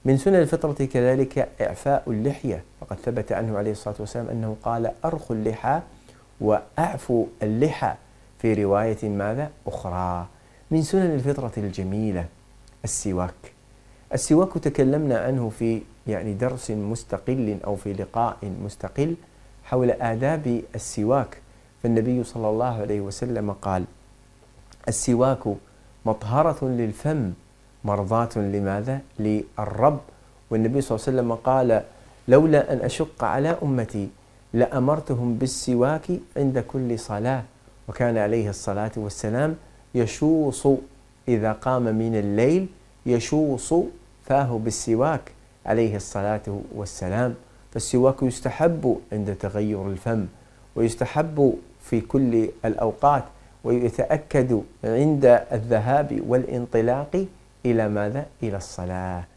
من سنن الفطرة كذلك إعفاء اللحية، فقد ثبت عنه عليه الصلاة والسلام أنه قال: أرخوا اللحى وأعفوا اللحى، في رواية ماذا أخرى. من سنن الفطرة الجميلة السواك. السواك تكلمنا عنه في درس مستقل أو في لقاء مستقل حول آداب السواك، فالنبي صلى الله عليه وسلم قال: السواك مطهرة للفم مرضاة لماذا؟ للرب. والنبي صلى الله عليه وسلم قال: لولا أن أشق على أمتي لأمرتهم بالسواك عند كل صلاة. وكان عليه الصلاة والسلام يشوص إذا قام من الليل، يشوص فاه بالسواك عليه الصلاة والسلام. فالسواك يستحب عند تغير الفم، ويستحب في كل الأوقات، ويتأكد عند الذهاب والانطلاق إلى ماذا؟ إلى الصلاة.